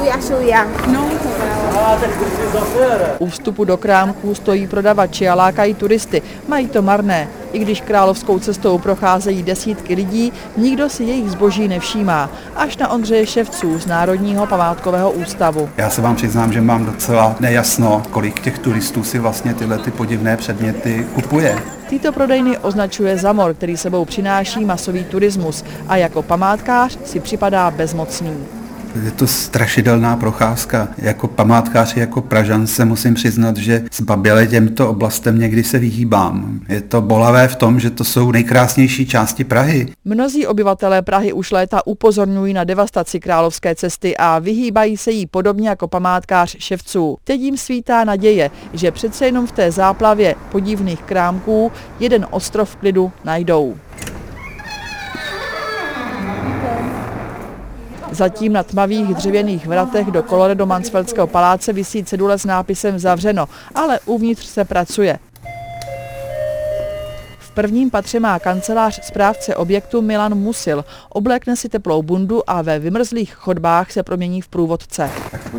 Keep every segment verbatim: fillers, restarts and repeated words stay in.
U vstupu do krámků stojí prodavači a lákají turisty. Mají to marné. I když Královskou cestou procházejí desítky lidí, nikdo si jejich zboží nevšímá. Až na Ondřeje Ševců z Národního památkového ústavu. Já se vám přiznám, že mám docela nejasno, kolik těch turistů si vlastně tyhle ty podivné předměty kupuje. Tyto prodejny označuje Zamor, který sebou přináší masový turismus a jako památkář si připadá bezmocný. Je to strašidelná procházka. Jako památkář, jako Pražan se musím přiznat, že zbaběle těmto oblastem někdy se vyhýbám. Je to bolavé v tom, že to jsou nejkrásnější části Prahy. Mnozí obyvatelé Prahy už léta upozorňují na devastaci Královské cesty a vyhýbají se jí podobně jako památkář Ševců. Teď jim svítá naděje, že přece jenom v té záplavě podivných krámků jeden ostrov klidu najdou. Zatím na tmavých dřevěných vratech do Koloredo-Mansfeldského paláce visí cedule s nápisem Zavřeno, ale uvnitř se pracuje. V prvním patře má kancelář správce objektu Milan Musil. Oblékne si teplou bundu a ve vymrzlých chodbách se promění v průvodce.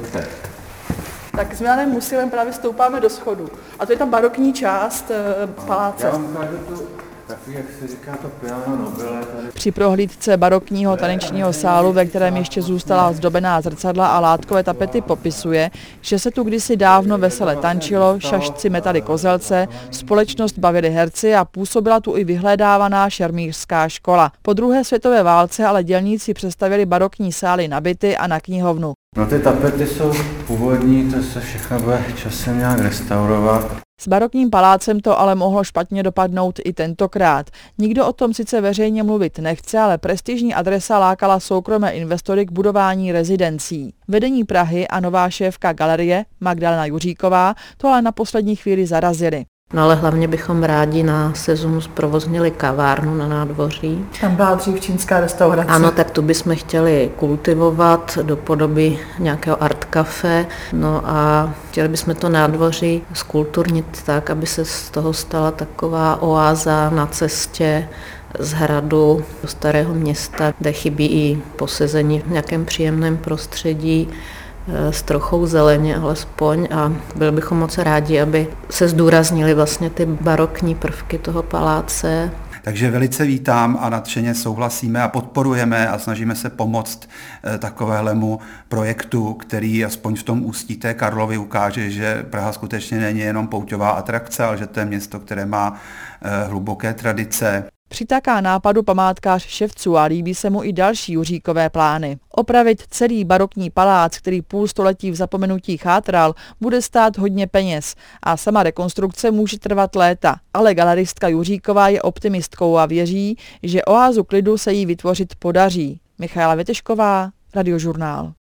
Tak s Milanem Musilem právě stoupáme do schodu. A to je ta barokní část e, paláce. Taky, jak se říká, to piano nobile tady. Při prohlídce barokního tanečního sálu, ve kterém ještě zůstala zdobená zrcadla a látkové tapety, popisuje, že se tu kdysi dávno vesele tančilo, šašci metali kozelce, společnost bavili herci a působila tu i vyhledávaná šermířská škola. Po druhé světové válce ale dělníci přestavěli barokní sály na byty a na knihovnu. No ty tapety jsou původní, to se všechno bude časem nějak restaurovat. S barokním palácem to ale mohlo špatně dopadnout i tentokrát. Nikdo o tom sice veřejně mluvit nechce, ale prestižní adresa lákala soukromé investory k budování rezidencí. Vedení Prahy a nová šéfka galerie Magdalena Juříková to ale na poslední chvíli zarazili. No ale hlavně bychom rádi na sezónu zprovoznili kavárnu na nádvoří. Tam byla dřív čínská restaurace. Ano, tak tu bychom chtěli kultivovat do podoby nějakého art café. No a chtěli bychom to nádvoří zkulturnit tak, aby se z toho stala taková oáza na cestě z hradu do starého města, kde chybí i posezení v nějakém příjemném prostředí, s trochou zeleně alespoň, a byli bychom moc rádi, aby se zdůraznily vlastně ty barokní prvky toho paláce. Takže velice vítám a nadšeně souhlasíme a podporujeme a snažíme se pomoct takovéhlemu projektu, který aspoň v tom ústí té Karlovy ukáže, že Praha skutečně není jenom pouťová atrakce, ale že to je město, které má hluboké tradice. Přitaká nápadu památkář Ševců a líbí se mu i další Juříkové plány. Opravit celý barokní palác, který půl století v zapomenutí chátral, bude stát hodně peněz a sama rekonstrukce může trvat léta. Ale galeristka Juříková je optimistkou a věří, že oázu klidu se jí vytvořit podaří. Michaela Větešková, Radiožurnál.